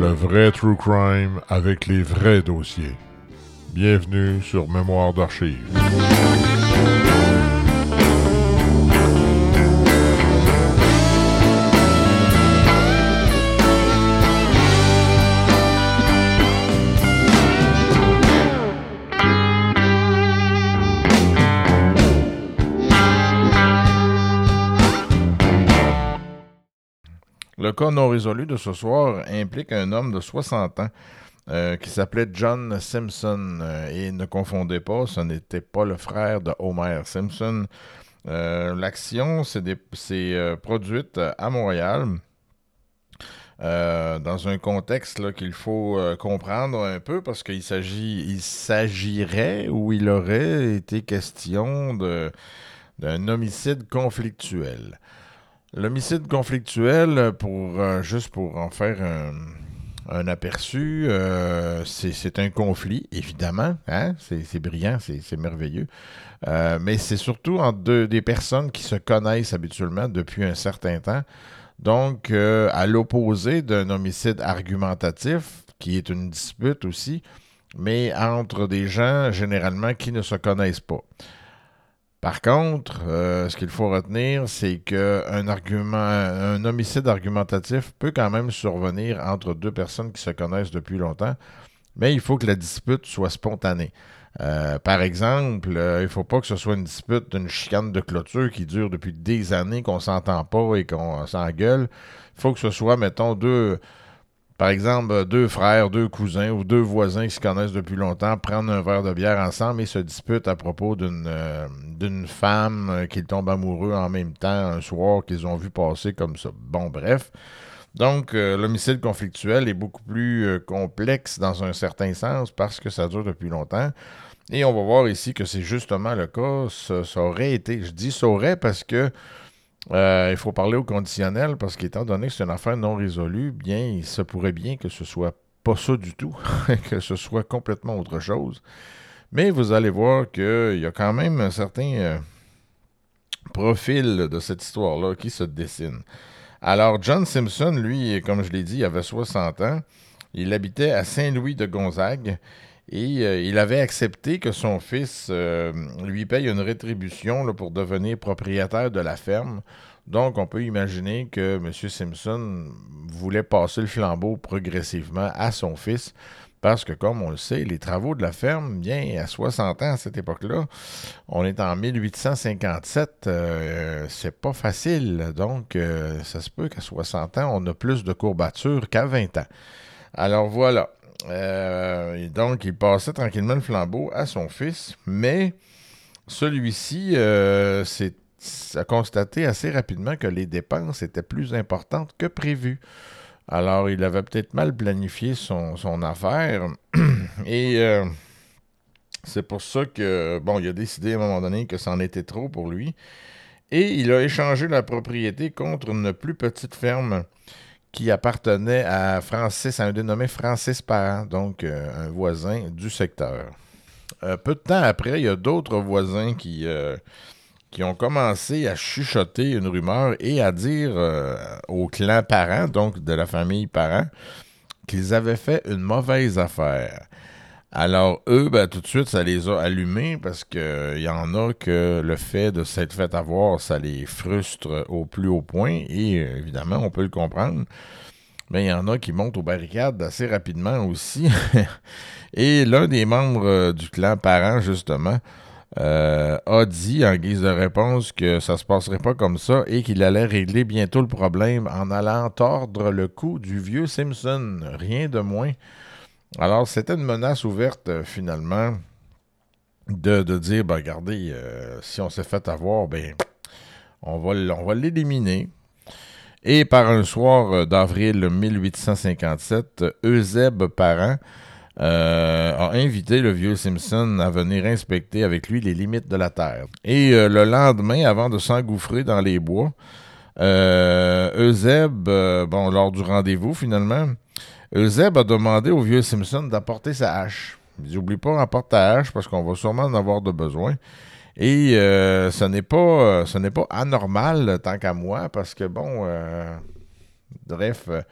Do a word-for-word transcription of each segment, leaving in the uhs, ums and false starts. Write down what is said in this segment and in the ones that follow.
Le vrai True Crime avec les vrais dossiers. Bienvenue sur Mémoire d'Archives. Le cas non résolu de ce soir implique un homme de soixante ans euh, qui s'appelait John Simpson. Euh, et ne confondez pas, ce n'était pas le frère de Homer Simpson. Euh, l'action s'est dé- s'est, euh, produite à Montréal euh, dans un contexte là, qu'il faut euh, comprendre un peu parce qu'il s'agit, il s'agirait ou il aurait été question de, d'un homicide conflictuel. L'homicide conflictuel, pour euh, juste pour en faire un, un aperçu, euh, c'est, c'est un conflit, évidemment. Hein? C'est, c'est brillant, c'est, c'est merveilleux. Euh, mais c'est surtout entre deux, des personnes qui se connaissent habituellement depuis un certain temps. Donc, euh, à l'opposé d'un homicide argumentatif, qui est une dispute aussi, mais entre des gens généralement qui ne se connaissent pas. Par contre, euh, ce qu'il faut retenir, c'est qu'un argument, un homicide argumentatif peut quand même survenir entre deux personnes qui se connaissent depuis longtemps, mais il faut que la dispute soit spontanée. Euh, par exemple, euh, il ne faut pas que ce soit une dispute d'une chicane de clôture qui dure depuis des années, qu'on ne s'entend pas et qu'on s'engueule. Il faut que ce soit, mettons, deux... Par exemple, deux frères, deux cousins ou deux voisins qui se connaissent depuis longtemps prennent un verre de bière ensemble et se disputent à propos d'une, euh, d'une femme euh, qu'ils tombent amoureux en même temps un soir qu'ils ont vu passer comme ça. Bon, bref. Donc, euh, l'homicide conflictuel est beaucoup plus euh, complexe dans un certain sens parce que ça dure depuis longtemps. Et on va voir ici que c'est justement le cas. Ça, ça aurait été, je dis ça aurait parce que Euh, il faut parler au conditionnel parce qu'étant donné que c'est une affaire non résolue, bien, il se pourrait bien que ce soit pas ça du tout, que ce soit complètement autre chose. Mais vous allez voir qu'il y a quand même un certain euh, profil de cette histoire-là qui se dessine. Alors, John Simpson, lui, comme je l'ai dit, il avait soixante ans. Il habitait à Saint-Louis-de-Gonzague et euh, il avait accepté que son fils euh, lui paye une rétribution là, pour devenir propriétaire de la ferme. Donc, on peut imaginer que M. Simpson voulait passer le flambeau progressivement à son fils parce que, comme on le sait, les travaux de la ferme, bien, à soixante ans à cette époque-là, on est en mille huit cent cinquante-sept, euh, c'est pas facile. Donc, euh, ça se peut qu'à soixante ans, on a plus de courbatures qu'à vingt ans. Alors, voilà. Euh, et donc, il passait tranquillement le flambeau à son fils, mais celui-ci euh, s'est, a constaté assez rapidement que les dépenses étaient plus importantes que prévu. Alors, il avait peut-être mal planifié son, son affaire et euh, c'est pour ça que, bon, il a décidé à un moment donné que c'en était trop pour lui et il a échangé la propriété contre une plus petite ferme qui appartenait à Francis, à un dénommé Francis Parent, donc euh, un voisin du secteur. Euh, peu de temps après, il y a d'autres voisins qui, euh, qui ont commencé à chuchoter une rumeur et à dire euh, au clan Parent, donc de la famille Parent, qu'ils avaient fait une mauvaise affaire. Alors, eux, ben, tout de suite, ça les a allumés parce qu'il euh, y en a que le fait de s'être fait avoir, ça les frustre au plus haut point et euh, évidemment, on peut le comprendre. Mais il y en a qui montent aux barricades assez rapidement aussi. Et l'un des membres euh, du clan Parent, justement, euh, a dit en guise de réponse que ça se passerait pas comme ça et qu'il allait régler bientôt le problème en allant tordre le cou du vieux Simpson. Rien de moins. Alors, c'était une menace ouverte, euh, finalement, de, de dire, ben, regardez, euh, si on s'est fait avoir, ben, on va, on va l'éliminer. Et par un soir euh, d'avril mille huit cent cinquante-sept, Eusèbe Parent euh, a invité le vieux Simpson à venir inspecter avec lui les limites de la terre. Et euh, le lendemain, avant de s'engouffrer dans les bois, euh, Eusèbe, euh, bon, lors du rendez-vous finalement, Eusèbe a demandé au vieux Simpson d'apporter sa hache. Il dit, oublie pas, apporte ta hache parce qu'on va sûrement en avoir de besoin. Et euh, ce n'est pas euh, ce n'est pas anormal tant qu'à moi parce que bon, euh, bref, euh,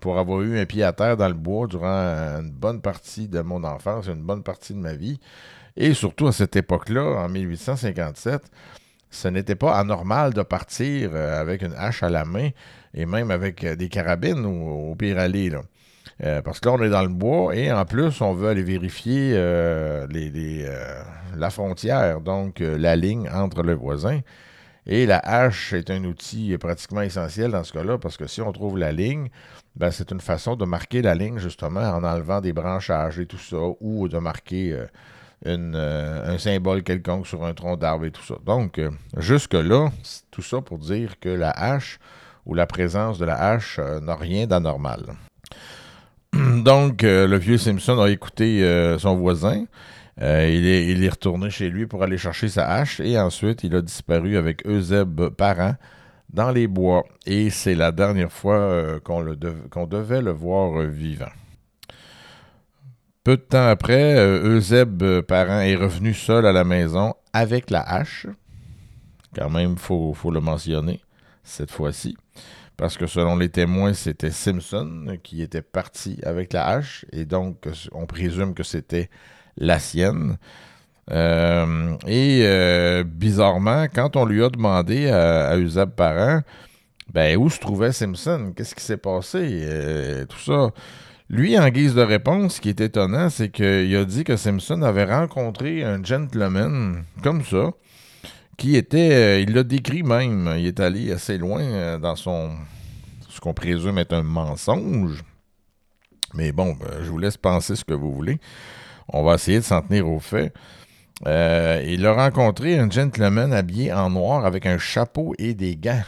pour avoir eu un pied à terre dans le bois durant une bonne partie de mon enfance, une bonne partie de ma vie. Et surtout à cette époque-là, en mille huit cent cinquante-sept, ce n'était pas anormal de partir avec une hache à la main et même avec des carabines au, au pire aller, là. Euh, parce que là, on est dans le bois et en plus, on veut aller vérifier euh, les, les, euh, la frontière, donc euh, la ligne entre le voisin. Et la hache est un outil pratiquement essentiel dans ce cas-là parce que si on trouve la ligne, ben, c'est une façon de marquer la ligne justement en enlevant des branchages et tout ça ou de marquer euh, une, euh, un symbole quelconque sur un tronc d'arbre et tout ça. Donc, euh, jusque-là, tout ça pour dire que la hache ou la présence de la hache euh, n'a rien d'anormal. Donc, euh, le vieux Simpson a écouté euh, son voisin. Euh, il, est, il est retourné chez lui pour aller chercher sa hache et ensuite, il a disparu avec Eusèbe Parent dans les bois. Et c'est la dernière fois euh, qu'on, le dev- qu'on devait le voir euh, vivant. Peu de temps après, euh, Eusèbe Parent est revenu seul à la maison avec la hache. Quand même, il faut, faut le mentionner cette fois-ci. Parce que selon les témoins, c'était Simpson qui était parti avec la hache. Et donc, on présume que c'était la sienne. Euh, et euh, bizarrement, quand on lui a demandé à, à Eusèbe Parent, ben, où se trouvait Simpson? Qu'est-ce qui s'est passé? Euh, tout ça. Lui, en guise de réponse, ce qui est étonnant, c'est qu'il a dit que Simpson avait rencontré un gentleman comme ça, qui était, euh, il l'a décrit même, il est allé assez loin euh, dans son, ce qu'on présume être un mensonge. Mais bon, euh, je vous laisse penser ce que vous voulez. On va essayer de s'en tenir aux faits. Euh, il a rencontré un gentleman habillé en noir avec un chapeau et des gants.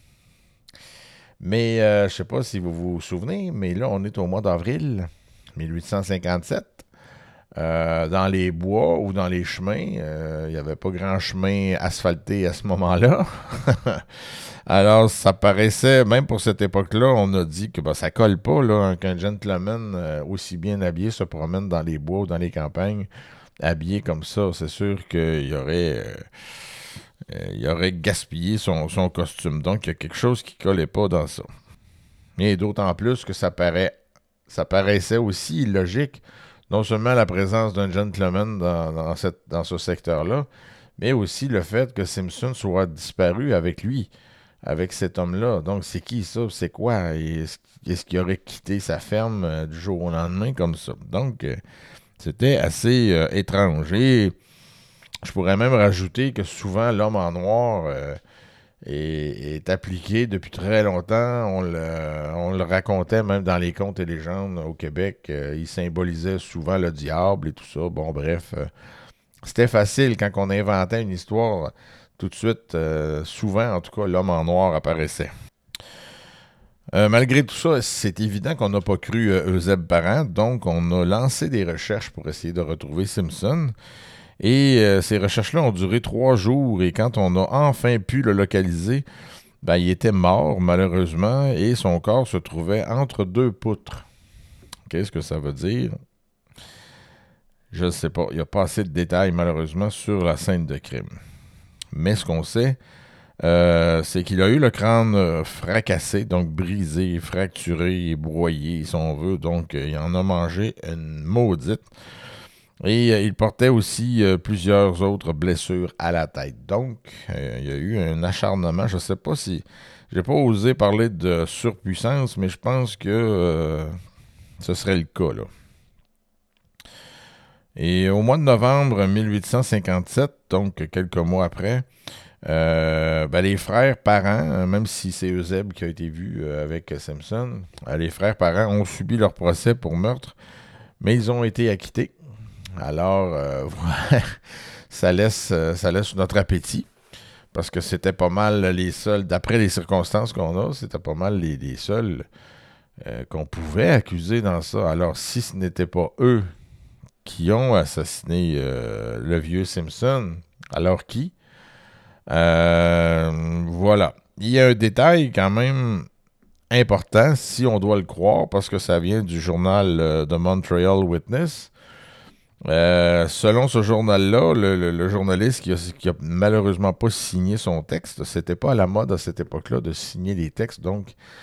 Mais euh, je ne sais pas si vous vous souvenez, mais là, on est au mois d'avril mille huit cent cinquante-sept. Euh, dans les bois ou dans les chemins, il euh, n'y avait pas grand chemin asphalté à ce moment-là. Alors, ça paraissait, même pour cette époque-là, on a dit que ben, ça colle pas là, qu'un gentleman euh, aussi bien habillé se promène dans les bois ou dans les campagnes, habillé comme ça. C'est sûr qu'il y aurait, euh, euh, il aurait gaspillé son, son costume. Donc, il y a quelque chose qui collait pas dans ça. Et d'autant plus que ça, paraît, ça paraissait aussi illogique. Non seulement la présence d'un gentleman dans, dans, cette, dans ce secteur-là, mais aussi le fait que Simpson soit disparu avec lui, avec cet homme-là. Donc, c'est qui ça? C'est quoi? Est-ce, est-ce qu'il aurait quitté sa ferme euh, du jour au lendemain comme ça? Donc, euh, c'était assez euh, étrange. Et je pourrais même rajouter que souvent, l'homme en noir euh, est, est appliqué depuis très longtemps. On le, on le racontait même dans les contes et légendes au Québec. Euh, il symbolisait souvent le diable et tout ça. Bon, bref, euh, c'était facile quand on inventait une histoire. Tout de suite, euh, souvent, en tout cas, l'homme en noir apparaissait. Euh, malgré tout ça, c'est évident qu'on n'a pas cru euh, Eusèbe Parent. Donc, on a lancé des recherches pour essayer de retrouver Simpson. Et euh, ces recherches-là ont duré trois jours et quand on a enfin pu le localiser, ben, il était mort malheureusement et son corps se trouvait entre deux poutres. Qu'est-ce que ça veut dire? Je ne sais pas. Il n'y a pas assez de détails malheureusement sur la scène de crime. Mais ce qu'on sait, euh, c'est qu'il a eu le crâne fracassé, donc brisé, fracturé et broyé si on veut. Donc il en a mangé une maudite. Et euh, il portait aussi euh, plusieurs autres blessures à la tête. Donc, euh, il y a eu un acharnement. Je ne sais pas si... J'ai pas osé parler de surpuissance, mais je pense que euh, ce serait le cas, là. Et au mois de novembre mille huit cent cinquante-sept, donc quelques mois après, euh, ben, les frères Parent, même si c'est Eusèbe qui a été vu euh, avec Simpson, euh, les frères Parent ont subi leur procès pour meurtre, mais ils ont été acquittés. Alors, euh, ça laisse, ça laisse notre appétit, parce que c'était pas mal les seuls, d'après les circonstances qu'on a, c'était pas mal les, les seuls euh, qu'on pouvait accuser dans ça. Alors, si ce n'était pas eux qui ont assassiné euh, le vieux Simpson, alors qui? Euh, voilà. Il y a un détail quand même important, si on doit le croire, parce que ça vient du journal euh, de Montreal Witness. Euh, selon ce journal-là, le, le, le journaliste qui a, qui a malheureusement pas signé son texte, c'était pas à la mode à cette époque-là de signer des textes, donc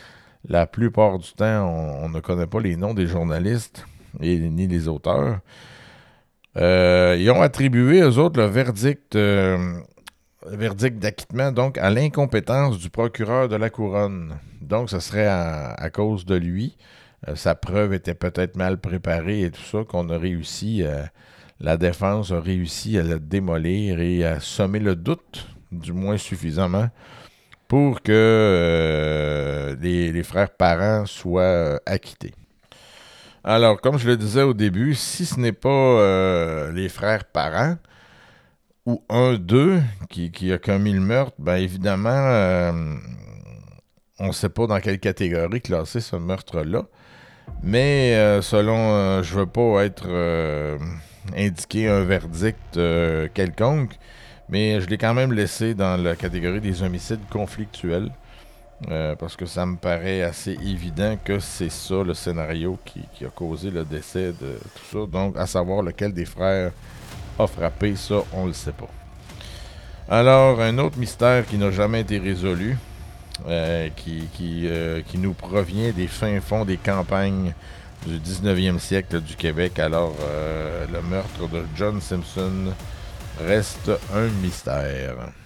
La plupart du temps, on, on ne connaît pas les noms des journalistes et ni les auteurs. Euh, ils ont attribué, eux autres, le verdict, euh, le verdict d'acquittement donc à l'incompétence du procureur de la Couronne. Donc, ce serait à, à cause de lui. Euh, sa preuve était peut-être mal préparée et tout ça, qu'on a réussi, euh, la défense a réussi à la démolir et à semer le doute, du moins suffisamment, pour que euh, les, les frères Parent soient euh, acquittés. Alors, comme je le disais au début, si ce n'est pas euh, les frères Parent ou un d'eux qui, qui a commis le meurtre, bien évidemment, euh, on ne sait pas dans quelle catégorie classer ce meurtre-là. Mais euh, selon, euh, je ne veux pas être euh, indiqué un verdict euh, quelconque, mais je l'ai quand même laissé dans la catégorie des homicides conflictuels. Euh, parce que ça me paraît assez évident que c'est ça le scénario qui, qui a causé le décès de tout ça. Donc, à savoir lequel des frères a frappé, ça, on le sait pas. Alors, un autre mystère qui n'a jamais été résolu, euh, qui, qui, euh, qui nous provient des fins fonds des campagnes du dix-neuvième siècle du Québec. Alors, euh, le meurtre de John Simpson reste un mystère.